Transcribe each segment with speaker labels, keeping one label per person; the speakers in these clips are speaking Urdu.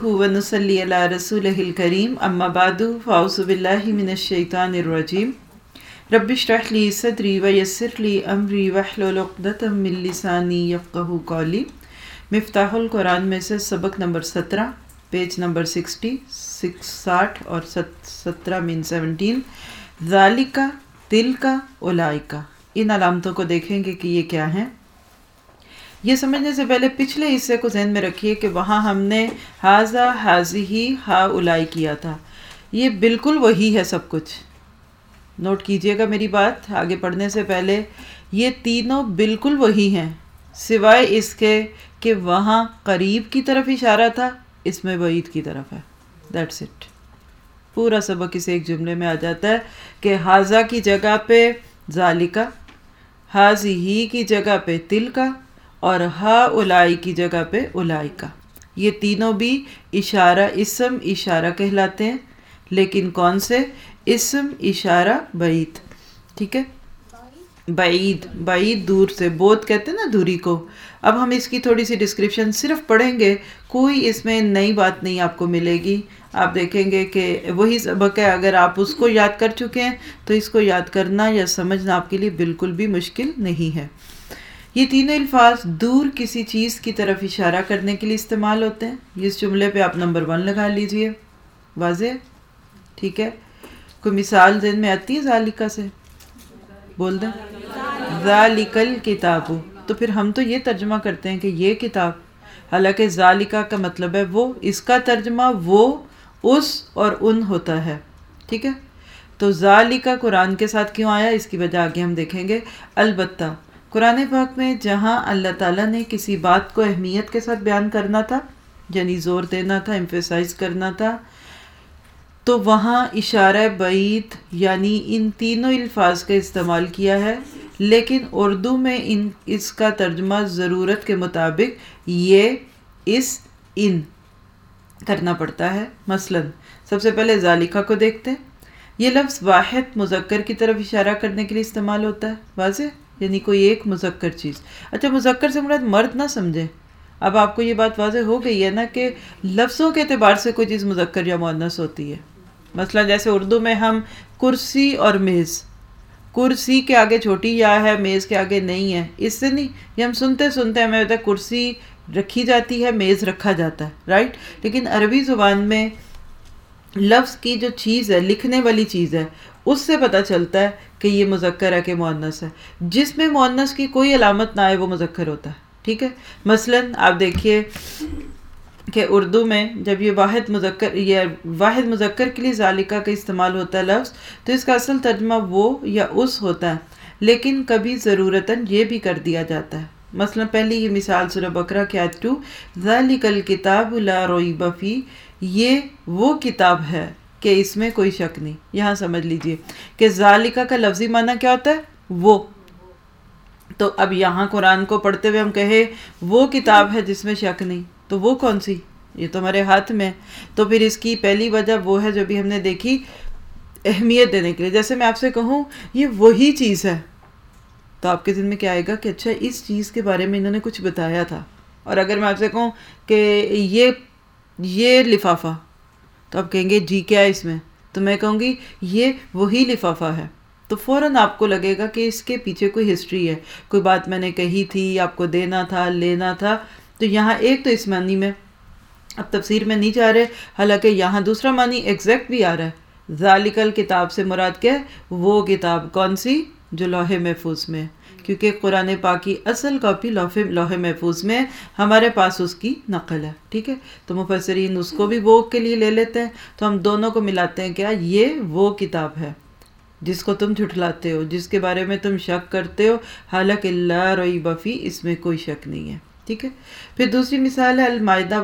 Speaker 1: نحمدہ ونصلی علی رسولہ الکریم اما بعد فاعوذ باللہ من الشیطان الرجیم رب اشرح لی صدری ویسر لی امری واحلل عقدۃ من لسانی یفقہوا قولی۔ مفتاح القرآن میں سے سبق نمبر 17 پیج نمبر 60 اور 17 ذالکا تلکا اولئکا، ان علامتوں کو دیکھیں گے کہ یہ کیا ہیں۔ یہ سمجھنے سے پہلے پچھلے حصے کو ذہن میں رکھیے کہ وہاں ہم نے ہاذا ہازیہ ہاؤلائی کیا تھا، یہ بالکل وہی ہے سب کچھ۔ نوٹ کیجئے گا میری بات آگے پڑھنے سے پہلے، یہ تینوں بالکل وہی ہیں سوائے اس کے کہ وہاں قریب کی طرف اشارہ تھا، اس میں بعید کی طرف ہے۔ دیٹس اٹ، پورا سبق اس ایک جملے میں آ جاتا ہے کہ ہاذا کی جگہ پہ ذالکا، ہازیہ کی جگہ پہ تلکا اور ہاؤلائی کی جگہ پہ اولئکا۔ یہ تینوں بھی اشارہ اسم اشارہ کہلاتے ہیں، لیکن کون سے؟ اسم اشارہ بعید، ٹھیک ہے، بعید دور سے، بود کہتے ہیں نا دوری کو۔ اب ہم اس کی تھوڑی سی ڈسکرپشن صرف پڑھیں گے، کوئی اس میں نئی بات نہیں آپ کو ملے گی۔ آپ دیکھیں گے کہ وہی سبق ہے، اگر آپ اس کو یاد کر چکے ہیں تو اس کو یاد کرنا یا سمجھنا آپ کے لیے بالکل بھی مشکل نہیں ہے۔ یہ تینوں الفاظ دور کسی چیز کی طرف اشارہ کرنے کے لیے استعمال ہوتے ہیں۔ اس جملے پہ آپ نمبر 1 لگا لیجئے، واضح، ٹھیک ہے۔ کوئی مثال ذہن میں آتی ہے ذالکا سے؟ بول دیں، ذالک الکتاب، تو پھر ہم تو یہ ترجمہ کرتے ہیں کہ یہ کتاب، حالانکہ ذالکا کا مطلب ہے وہ، اس کا ترجمہ وہ، اس اور ان ہوتا ہے، ٹھیک ہے۔ تو ذالکا قرآن کے ساتھ کیوں آیا، اس کی وجہ آگے ہم دیکھیں گے۔ البتہ قرآن پاک میں جہاں اللہ تعالیٰ نے کسی بات کو اہمیت کے ساتھ بیان کرنا تھا، یعنی زور دینا تھا، ایمفیسائز کرنا تھا، تو وہاں اشارہ بعید یعنی ان تینوں الفاظ کا استعمال کیا ہے، لیکن اردو میں اس کا ترجمہ ضرورت کے مطابق یہ، اس، ان کرنا پڑتا ہے۔ مثلا سب سے پہلے ذالکا کو دیکھتے ہیں۔ یہ لفظ واحد مذکر کی طرف اشارہ کرنے کے لیے استعمال ہوتا ہے، واضح، یعنی کوئی ایک مذکر چیز۔ اچھا، مذکر سے مراد مرد نہ سمجھیں۔ اب آپ کو یہ بات واضح ہو گئی ہے نا کہ لفظوں کے اعتبار سے کوئی چیز مذکر یا مؤنث ہوتی ہے۔ مثلا جیسے اردو میں ہم کرسی اور میز، کرسی کے آگے چھوٹی یا ہے، میز کے آگے نہیں ہے، اس سے نہیں، یہ ہم سنتے ہمیں ہوتا ہے کرسی رکھی جاتی ہے، میز رکھا جاتا ہے، رائٹ۔ لیکن عربی زبان میں لفظ کی جو چیز ہے، لکھنے والی چیز ہے، اس سے پتہ چلتا ہے کہ یہ مذکر ہے کہ مؤنث ہے۔ جس میں مؤنث کی کوئی علامت نہ آئے وہ مذکر ہوتا ہے، ٹھیک ہے۔ مثلا آپ دیکھیے کہ اردو میں جب یہ واحد مذکر کے لیے ذالکا کا استعمال ہوتا ہے لفظ، تو اس کا اصل ترجمہ وہ یا اس ہوتا ہے، لیکن کبھی ضرورتاً یہ بھی کر دیا جاتا ہے۔ مثلا پہلی یہ مثال سورہ بقرہ کی آیت 2، ذالک الکتاب لا ریب فیہ، یہ وہ کتاب ہے کہ اس میں کوئی شک نہیں۔ یہاں سمجھ لیجئے کہ ذالکا کا لفظی معنی کیا ہوتا ہے؟ وہ۔ تو اب یہاں قرآن کو پڑھتے ہوئے ہم کہیں وہ کتاب ہے جس میں شک نہیں، تو وہ کون سی؟ یہ تو ہمارے ہاتھ میں۔ تو پھر اس کی پہلی وجہ وہ ہے جو بھی ہم نے دیکھی، اہمیت دینے کے لیے۔ جیسے میں آپ سے کہوں یہ وہی چیز ہے، تو آپ کے ذہن میں کیا آئے گا کہ اچھا اس چیز کے بارے میں انہوں نے کچھ بتایا تھا۔ اور اگر میں آپ سے کہوں کہ یہ لفافہ، تو آپ کہیں گے جی کیا ہے اس میں، تو میں کہوں گی یہ وہی لفافہ ہے، تو فوراً آپ کو لگے گا کہ اس کے پیچھے کوئی ہسٹری ہے، کوئی بات میں نے کہی تھی، آپ کو دینا تھا، لینا تھا۔ تو یہاں ایک تو اس معنی میں، اب تفسیر میں نہیں جا رہے، حالانکہ یہاں دوسرا معنی ایگزیکٹ بھی آ رہا ہے۔ ذالک الکتاب سے مراد کیا ہے؟ وہ کتاب، کون سی؟ جو لوح محفوظ میں ہے، کیونکہ قرآن پاک کی اصل کاپی لوح محفوظ میں ہے، ہمارے پاس اس کی نقل ہے، ٹھیک ہے۔ تو مفسرین اس کو بھی وہ کے لیے لے لیتے ہیں، تو ہم دونوں کو ملاتے ہیں، کیا یہ وہ کتاب ہے جس کو تم جھٹلاتے ہو، جس کے بارے میں تم شک کرتے ہو، حالانکہ لا ریب فیہ، اس میں کوئی شک نہیں ہے، ٹھیک ہے۔ پھر دوسری مثال ہے المائدہ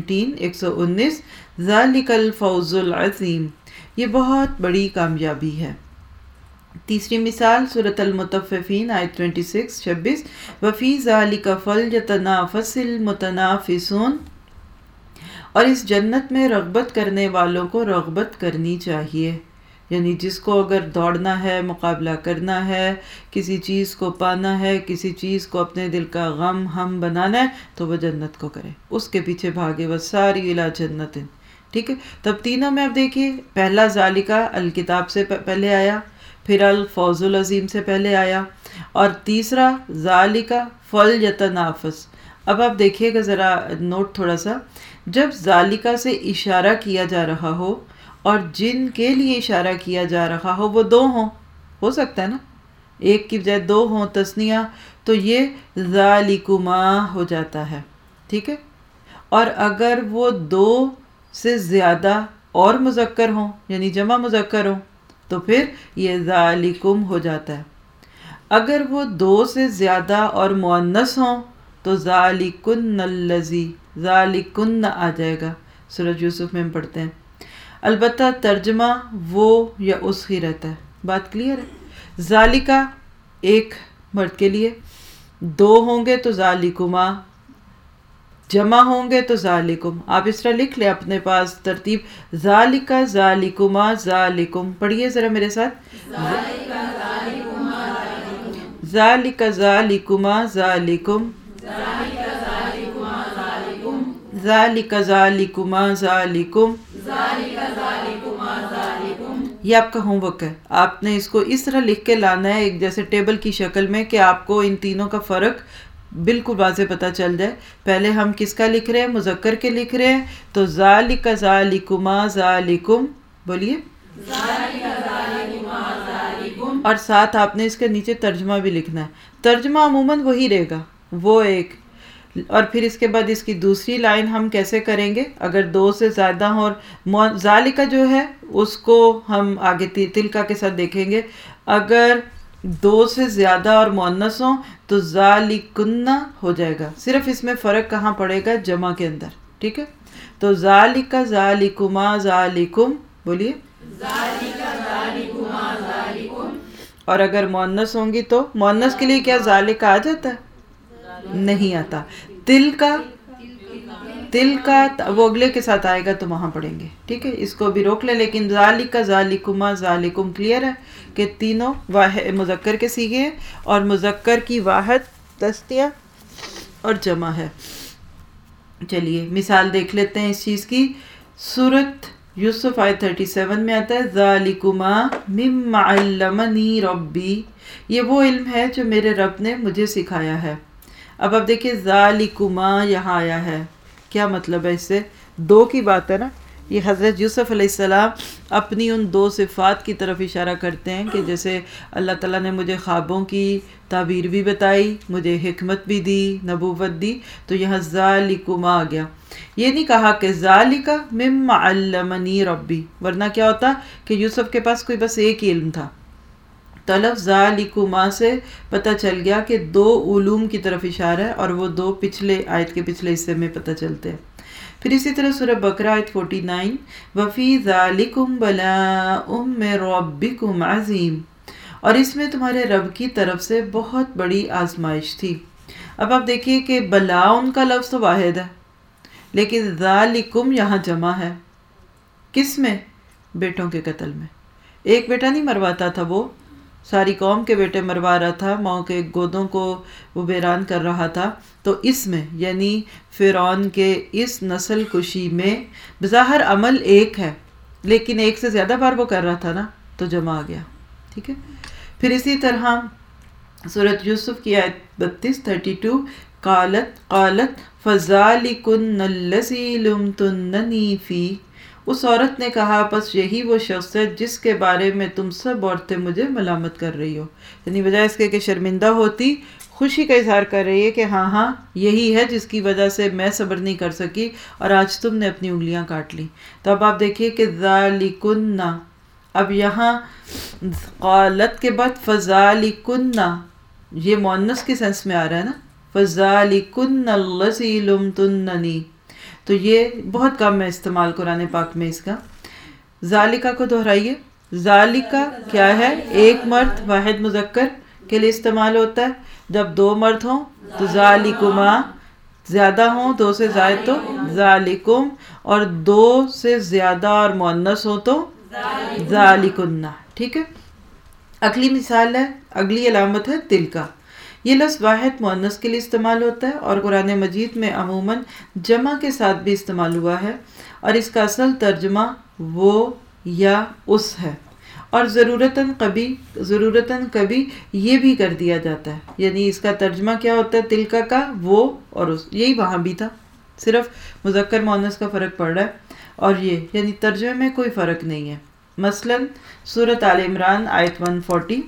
Speaker 1: 119، ذالک الفوز العظیم، یہ بہت بڑی کامیابی ہے۔ تیسری مثال سورۃ المطففین آیت 26 وفی ذالک فلیتنافس المتنافسون، اور اس جنت میں رغبت کرنے والوں کو رغبت کرنی چاہیے۔ یعنی جس کو اگر دوڑنا ہے، مقابلہ کرنا ہے، کسی چیز کو پانا ہے، کسی چیز کو اپنے دل کا غم ہم بنانا ہے تو وہ جنت کو کرے، اس کے پیچھے بھاگے، وہ ساری الی جنت. ٹھیک ہے. تب تینوں میں اب دیکھیے، پہلا ذالکہ الکتاب سے پہلے آیا، پھر الفوز العظیم سے پہلے آیا، اور تیسرا ذالکہ فلیتنافس. اب آپ دیکھیے گا ذرا نوٹ تھوڑا سا، جب ذالکہ سے اشارہ کیا جا رہا ہو اور جن کے لیے اشارہ کیا جا رہا ہو وہ دو ہوں، ہو سکتا ہے نا، ایک کی بجائے دو ہوں تثنیہ، تو یہ ذالکما ہو جاتا ہے. ٹھیک ہے. اور اگر وہ دو سے زیادہ اور مذکر ہوں، یعنی جمع مذکر ہوں، تو پھر یہ ذالکم ہو جاتا ہے. اگر وہ دو سے زیادہ اور مؤنث ہوں تو ذالکن الذی، ذالکن آ جائے گا. سورۃ یوسف میں ہم پڑھتے ہیں. البتہ ترجمہ وہ یا اس ہی رہتا ہے. بات کلیئر ہے. ذالکہ ایک مرد کے لیے، دو ہوں گے تو ذالکما، جمع ہوں گے تو ذالکم. آپ اس طرح لکھ لیں اپنے پاس ترتیب، ذالکہ ذالکما ذالکم. پڑھیے ذرا میرے ساتھ، ذالکہ ذالکما ذالکم، ذالکہ ذالکما ذالکم. یہ آپ کا ہوم ورک ہے، آپ نے اس کو اس طرح لکھ کے لانا ہے ایک جیسے ٹیبل کی شکل میں کہ آپ کو ان تینوں کا فرق بالکل واضح پتہ چل جائے. پہلے ہم کس کا لکھ رہے ہیں؟ مذکر کے لکھ رہے ہیں، تو ذالکہ ذالکما ذالکم بولیے، اور ساتھ آپ نے اس کے نیچے ترجمہ بھی لکھنا ہے. ترجمہ عموماً وہی رہے گا، وہ ایک. اور پھر اس کے بعد اس کی دوسری لائن ہم کیسے کریں گے؟ اگر دو سے زیادہ ہوں، اور ذالکہ جو ہے اس کو ہم آگے تلکا کے ساتھ دیکھیں گے. اگر دو سے زیادہ اور مؤنث ہوں تو ذالکن ہو جائے گا. صرف اس میں فرق کہاں پڑے گا؟ جمع کے اندر. ٹھیک ہے. تو ذالکہ ذالکما ذالکم بولیے، اور اگر مؤنث ہوں گی تو مؤنث کے لیے کیا ذالکہ آ جاتا ہے؟ نہیں آتا. تل کا وہ اگلے کے ساتھ آئے گا تو وہاں پڑھیں گے. ٹھیک ہے. اس کو بھی روک لیں. لیکن ذالکہ ذالکما ذالکم کلیئر ہے کہ تینوں واحد مذکر کے سیغے ہیں، اور مذکر کی واحد تثنیہ اور جمع ہے. چلیے مثال دیکھ لیتے ہیں اس چیز کی. سورۃ یوسف آیت 37 میں آتا ہے ذالکما مما علمنی ربی، یہ وہ علم ہے جو میرے رب نے مجھے سکھایا ہے. اب آپ دیکھیں ذالکما یہاں آیا ہے، کیا مطلب ہے؟ اس سے دو کی بات ہے نا. یہ حضرت یوسف علیہ السلام اپنی ان دو صفات کی طرف اشارہ کرتے ہیں کہ جیسے اللہ تعالیٰ نے مجھے خوابوں کی تعبیر بھی بتائی، مجھے حکمت بھی دی، نبوت دی، تو یہاں ذالکما آ گیا. یہ نہیں کہا کہ ذالکہ مما علمنی ربی، ورنہ کیا ہوتا کہ یوسف کے پاس کوئی بس ایک ہی علم تھا. طلب ذالکما سے پتہ چل گیا کہ دو علوم کی طرف اشارہ ہے، اور وہ دو پچھلے آیت کے پچھلے حصے میں پتہ چلتے ہیں. پھر اسی طرح سورہ بقرہ آیت 49 وَفِي ذَلِكُمْ بَلَاءٌ مِّن رَبِّكُمْ عَظِيمٌ، اور اس میں تمہارے رب کی طرف سے بہت بڑی آزمائش تھی. اب آپ دیکھیے کہ بلاؤن کا لفظ تو واحد ہے، لیکن ذالکم یہاں جمع ہے. کس میں؟ بیٹوں کے قتل میں. ایک بیٹا نہیں مرواتا تھا، وہ ساری قوم کے بیٹے مروا رہا تھا، ماؤں کے گودوں کو وہ ویران کر رہا تھا. تو اس میں یعنی فرعون کے اس نسل کشی میں بظاہر عمل ایک ہے، لیکن ایک سے زیادہ بار وہ کر رہا تھا نا، تو جمع آ گیا. ٹھیک ہے. پھر اسی طرح سورۃ یوسف کی آیت 32 قالت فَذَلِكُنَّ الَّذِي لُمْتُنَّنِي فِيهِ، اس عورت نے کہا بس یہی وہ شخص ہے جس کے بارے میں تم سب عورتیں مجھے ملامت کر رہی ہو. یعنی بجائے اس کے کہ شرمندہ ہوتی، خوشی کا اظہار کر رہی ہے کہ ہاں یہی ہے جس کی وجہ سے میں صبر نہیں کر سکی اور آج تم نے اپنی انگلیاں کاٹ لی. تو اب آپ دیکھیے کہ ذالکن، اب یہاں قالت کے بعد فذالکن، یہ مؤنث کی سینس میں آ رہا ہے نا، فذالکن الذی لمتننی. تو یہ بہت کم ہے استعمال قرآن پاک میں اس کا. ذالکہ کو دہرائیے. ذالکہ کیا ہے؟ ایک مرد واحد مذکر کے لیے استعمال ہوتا ہے. جب دو مرد ہوں تو ذالکما، زیادہ ہوں دو سے زائد تو ذالکم، اور دو سے زیادہ اور مؤنث ہو تو ذالکن، ٹھیک ہے. اگلی مثال ہے، اگلی علامت ہے تل کا. یہ لفظ واحد مؤنث کے لیے استعمال ہوتا ہے اور قرآن مجید میں عموماً جمع کے ساتھ بھی استعمال ہوا ہے، اور اس کا اصل ترجمہ وہ یا اس ہے، اور ضرورتاً کبھی یہ بھی کر دیا جاتا ہے. یعنی اس کا ترجمہ کیا ہوتا ہے تلکا کا؟ وہ اور اس. یہی وہاں بھی تھا، صرف مذکر مؤنث کا فرق پڑ رہا ہے، اور یہ یعنی ترجمے میں کوئی فرق نہیں ہے. مثلاً سورۃ آل عمران آیت 140،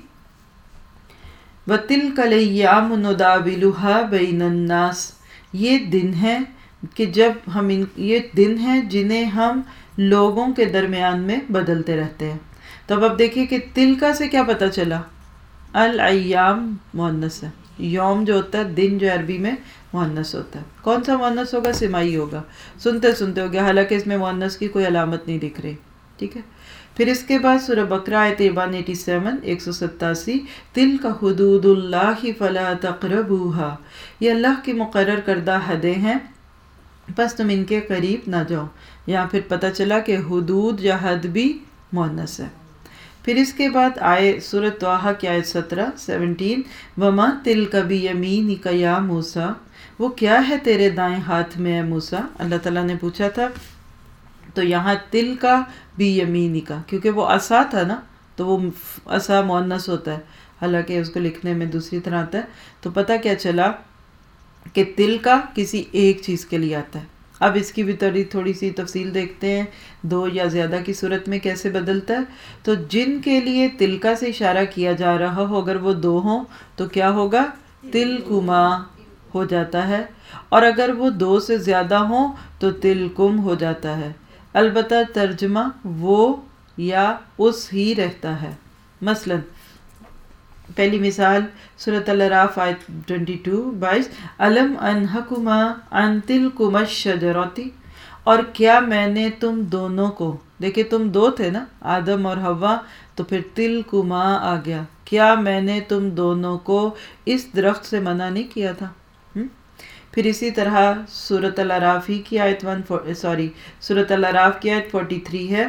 Speaker 1: وَتِلْكَ الْأَيَّامُ نُدَاوِلُهَا بَيْنَ النَّاسِ، یہ دن ہے کہ جب ہم یہ دن ہیں جنہیں ہم لوگوں کے درمیان میں بدلتے رہتے ہیں. تو اب دیکھیے کہ تلکا سے کیا پتہ چلا؟ الایام مؤنث ہے. یوم جو ہوتا ہے دن، جو عربی میں مؤنث ہوتا ہے. کون سا مؤنث ہوگا؟ سمائی ہوگا. سنتے سنتے ہو گیا، حالانکہ اس میں مؤنث کی کوئی علامت نہیں دکھ رہی. ٹھیک ہے. پھر اس کے بعد سورہ بقرہ آیت 187 187، تلک حدود اللہ فلا تقربوها، یہ اللہ کی مقرر کردہ حدیں ہیں بس تم ان کے قریب نہ جاؤ. یہاں پھر پتہ چلا کہ حدود یا حد بھی مؤنث ہے. پھر اس کے بعد آئے سورۃ طٰہٰ کی آیت 17 وما تلک بیمینک یا موسیٰ، وہ کیا ہے تیرے دائیں ہاتھ میں اے موسیٰ. اللہ تعالیٰ نے پوچھا تھا، تو یہاں تلک بیمینک، کیونکہ وہ عصا تھا نا، تو وہ عصا مؤنث ہوتا ہے، حالانکہ اس کو لکھنے میں دوسری طرح آتا ہے. تو پتہ کیا چلا کہ تلک کسی ایک چیز کے لیے آتا ہے. اب اس کی بھی تھوڑی سی تفصیل دیکھتے ہیں، دو یا زیادہ کی صورت میں کیسے بدلتا ہے. تو جن کے لیے تلکا سے اشارہ کیا جا رہا ہو، اگر وہ دو ہوں تو کیا ہوگا؟ تلکما ہو جاتا ہے، اور اگر وہ دو سے زیادہ ہوں تو تلکم ہو جاتا ہے. البتہ ترجمہ وہ یا اس ہی رہتا ہے. مثلا پہلی مثال سورۃ الاعراف آیت 22 الم انہکما عن تلکما الشجرۃ، اور کیا میں نے تم دونوں کو، دیکھیں تم دو تھے نا، آدم اور حوا، تو پھر تلکما آ گیا، کیا میں نے تم دونوں کو اس درخت سے منع نہیں کیا تھا. پھر اسی طرح سورۃ الاعراف کی آیت سورۃ الاعراف کی آیت 43 ہے،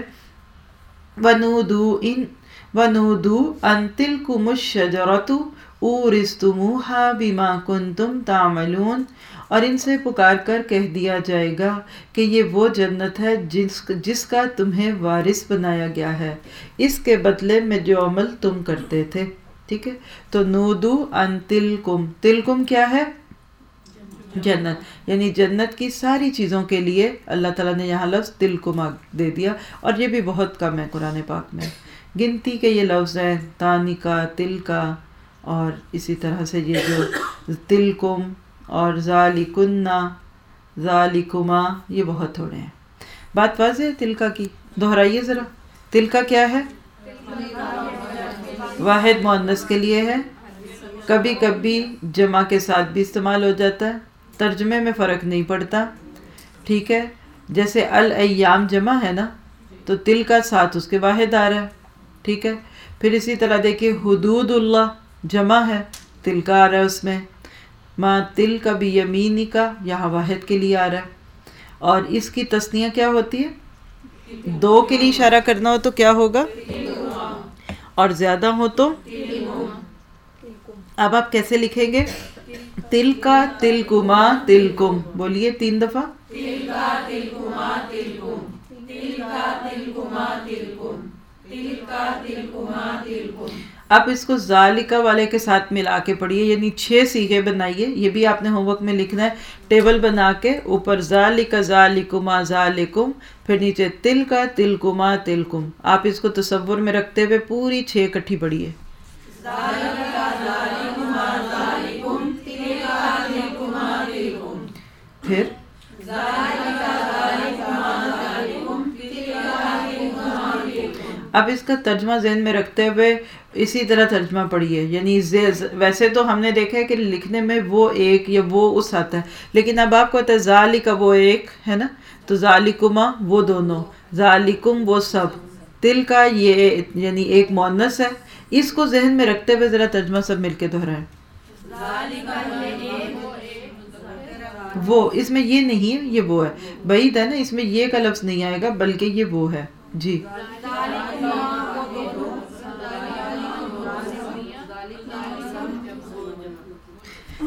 Speaker 1: وَنُودُوا أَن تِلْكُمُ الشَّجَرَةُ أُورِثْتُمُوهَا بِمَا كُنْتُمْ تَعْمَلُونَ، اور ان سے پکار کر کہہ دیا جائے گا کہ یہ وہ جنت ہے جس کا تمہیں وارث بنایا گیا ہے اس کے بدلے میں جو عمل تم کرتے تھے. ٹھیک ہے. تو نودو ان تلکم، تلکم کیا ہے؟ جنت، یعنی جنت کی ساری چیزوں کے لیے اللہ تعالیٰ نے یہاں لفظ تلکما دے دیا، اور یہ بھی بہت کم ہے قرآن پاک میں. گنتی کے یہ لفظ ہیں تانکا، تلکا، اور اسی طرح سے یہ جو تلکم اور ذالکنا، ذالکما، یہ بہت تھوڑے ہیں. بات واضح ہے تلکا کی؟ دہرائیے ذرا. تلکا کیا ہے؟ واحد مؤنث کے لیے ہے، کبھی کبھی جمع کے ساتھ بھی استعمال ہو جاتا ہے، ترجمے میں فرق نہیں پڑتا. ٹھیک ہے. جیسے الایام جمع ہے نا، تو تلکا ساتھ اس کے واحد آ رہا ہے. ٹھیک ہے. پھر اسی طرح دیکھیے حدود اللہ جمع ہے، تلکا آ رہا ہے اس میں. ما تلک بیمینک یہاں واحد کے لیے آ رہا ہے. اور اس کی تثنیہ کیا ہوتی ہے؟ دو کے لیے اشارہ کرنا ہو تو کیا ہوگا؟ اور زیادہ ہو تو؟ اب آپ کیسے لکھیں گے؟ تلکا تلکما تلکم، بولیے 3 دفعہ. تلکا تلکما تلکم، تلکا تلکما تلکم، تلکا تلکما تلکم. آپ اس کو ذالکا والے کے ساتھ ملا کے پڑھیے، یعنی 6 صیغے بنائیے. یہ بھی آپ نے ہوم ورک میں لکھنا ہے، ٹیبل بنا کے اوپر ذالکا ذالکما ذالکم، پھر نیچے تلکا تلکما تلکم. آپ اس کو تصور میں رکھتے ہوئے پوری 6 اکٹھی پڑھیے. ذالکا ذالکما ذالکم، تلکا تلکما تلکم. پھر ذالکا ذالکما ذالکم، تلکا تلکما تلکم. اب اس کا ترجمہ ذہن میں رکھتے ہوئے اسی طرح ترجمہ پڑھیے. یعنی ویسے تو ہم نے دیکھا ہے کہ لکھنے میں وہ ایک یا وہ اس آتا ہے، لیکن اب آپ کو پتہ ہے ذالکا وہ ایک ہے نا، تو ذالکما وہ دونوں، ذالکم وہ سب، تلکا یہ یعنی ایک مؤنث ہے. اس کو ذہن میں رکھتے ہوئے ذرا ترجمہ سب مل کے دہرائیں. وہ اس میں یہ نہیں ہے، یہ وہ ہے. بعید ہے نا، اس میں یہ کا لفظ نہیں آئے گا بلکہ یہ وہ ہے. جی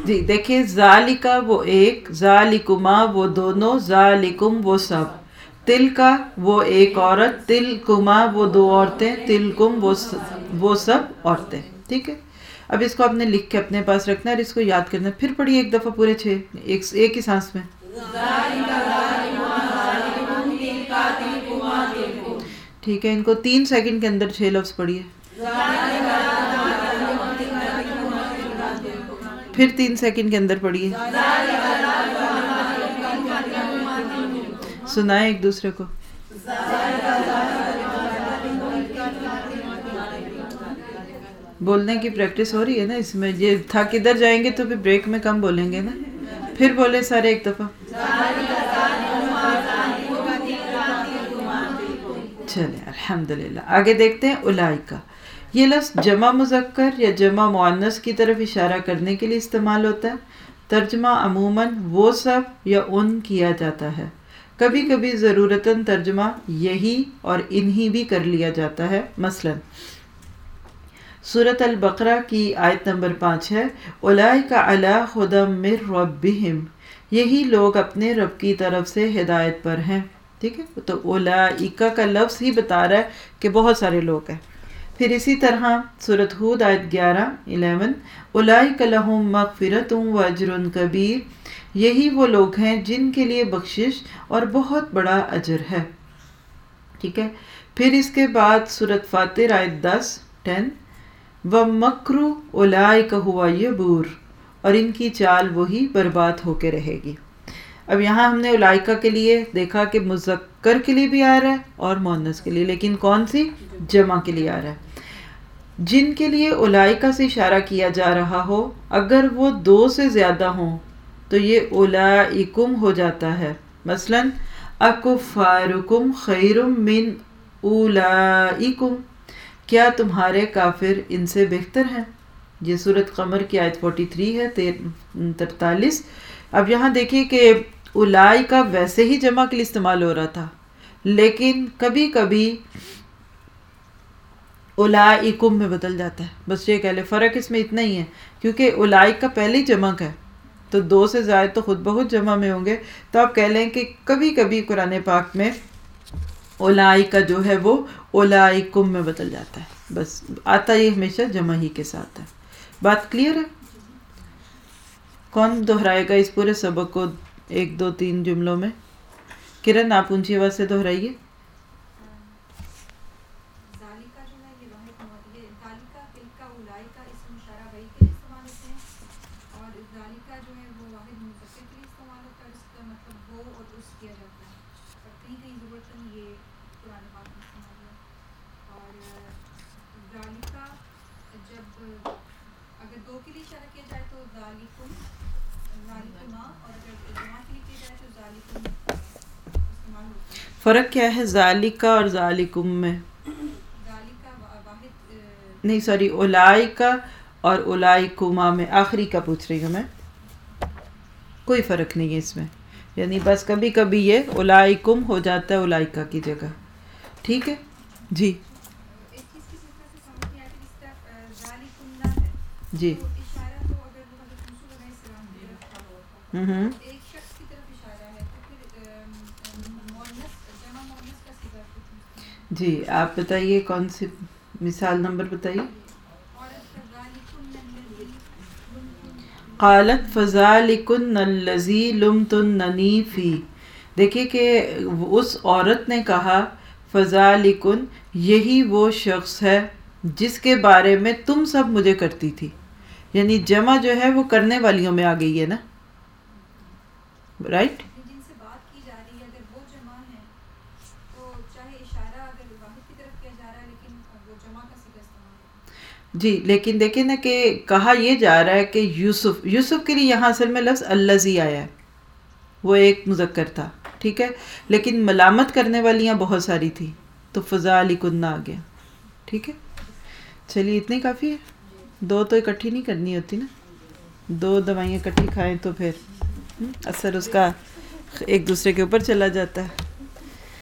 Speaker 1: جی دیکھیے ذالکا وہ ایک، ذالکما وہ دونوں، ذالکم وہ سب، تل کا وہ ایک عورت، تل کما وہ دو عورتیں، تل کم وہ سب عورتیں. ٹھیک ہے، اب اس کو آپ نے لکھ کے اپنے پاس رکھنا ہے اور اس کو یاد کرنا. پھر پڑھیے ایک دفعہ پورے 6 ایک ہی سانس میں. ٹھیک ہے، ان کو 3 سیکنڈ کے اندر 6 لفظ پڑھیے. پھر 3 سیکنڈ کے اندر پڑھیے. سنائیں ایک دوسرے کو. بولنے کی پریکٹس ہو رہی ہے نا اس میں. یہ تھا کدھر جائیں گے تو پھر بریک میں کم بولیں گے نا. پھر بولے سارے ایک دفعہ. چلے الحمدللہ. آگے دیکھتے ہیں اولائکا. یہ لفظ جمع مذکر یا جمع مؤنث کی طرف اشارہ کرنے کے لیے استعمال ہوتا ہے. ترجمہ عموماً وہ سب یا ان کیا جاتا ہے. کبھی کبھی ضرورتاً ترجمہ یہی اور انہی بھی کر لیا جاتا ہے. مثلا سورۃ البقرہ کی آیت نمبر 5 ہے اولئک علی ھدی من ربہم، یہی لوگ اپنے رب کی طرف سے ہدایت پر ہیں. ٹھیک ہے، تو اولئک کا لفظ ہی بتا رہا ہے کہ بہت سارے لوگ ہیں. پھر اسی طرح سورۃ ہود آیت 11 اولئک لہم مغفرۃ واجر کبیر، یہی وہ لوگ ہیں جن کے لیے بخشش اور بہت بڑا اجر ہے. ٹھیک ہے، پھر اس کے بعد سورۃ فاطر آیت 10 وَمَكْرُ أُولَئِكَ هُوَ يَبُورُ، اور ان کی چال وہی برباد ہو کے رہے گی. اب یہاں ہم نے اولائکا کے لیے دیکھا کہ مذکر کے لیے بھی آ رہا ہے اور مؤنث کے لیے، لیکن کون سی؟ جمع کے لیے آ رہا ہے. جن کے لیے اولائکا سے اشارہ کیا جا رہا ہو اگر وہ 2 سے زیادہ ہوں تو یہ اولائکم ہو جاتا ہے. مثلا اکفارکم خیر من اولائکم، کیا تمہارے کافر ان سے بہتر ہیں. یہ سورۃ قمر کی آیت 43 ہے 43. اب یہاں دیکھیے کہ اولائکا ویسے ہی جمع کے لیے استعمال ہو رہا تھا، لیکن کبھی کبھی اولائکم میں بدل جاتا ہے. بس یہ کہہ لیں فرق اس میں اتنا ہی ہے، کیونکہ اولائکا پہلے ہی جمع کا ہے تو 2 سے زائد تو خود بخود جمع میں ہوں گے. تو آپ کہہ لیں کہ کبھی کبھی قرآن پاک میں اولائکا جو ہے وہ اولائکم میں بدل جاتا ہے. بس آتا یہ ہمیشہ جمع ہی کے ساتھ ہے. بات کلیئر ہے؟ کون دہرائے گا اس پورے سبق کو 1 2 3 جملوں میں؟ کرن آپ اونچی آواز سے دہرائیے. فرق کیا ہے ذالکا اور ذالکم میں؟ نہیں سوری، اولائکا اور اولائکما میں. آخری کا پوچھ رہی ہوں میں. کوئی فرق نہیں ہے اس میں، یعنی بس کبھی کبھی یہ اولائکم ہو جاتا ہے اولائکا کی جگہ. ٹھیک ہے جی جی. جی آپ بتائیے کون سی مثال نمبر بتائیے. قالت فذلکن الذی لمتننی فی. دیکھیے کہ اس عورت نے کہا فذلکن، یہی وہ شخص ہے جس کے بارے میں تم سب مجھے کرتی تھی. یعنی جمع جو ہے وہ کرنے والیوں میں آ گئی ہے نا، رائٹ؟ جی لیکن دیکھیں نا کہ کہا یہ جا رہا ہے کہ یوسف کے لیے یہاں اصل میں لفظ الذی آیا ہے، وہ ایک مذکر تھا. ٹھیک ہے، لیکن ملامت کرنے والیاں بہت ساری تھی تو فذلکن آ گیا. ٹھیک ہے چلیے اتنی کافی ہے. 2 تو اکٹھی نہیں کرنی ہوتی نا، 2 دوائیاں اکٹھی کھائیں تو پھر اثر اس کا ایک دوسرے کے اوپر چلا جاتا ہے.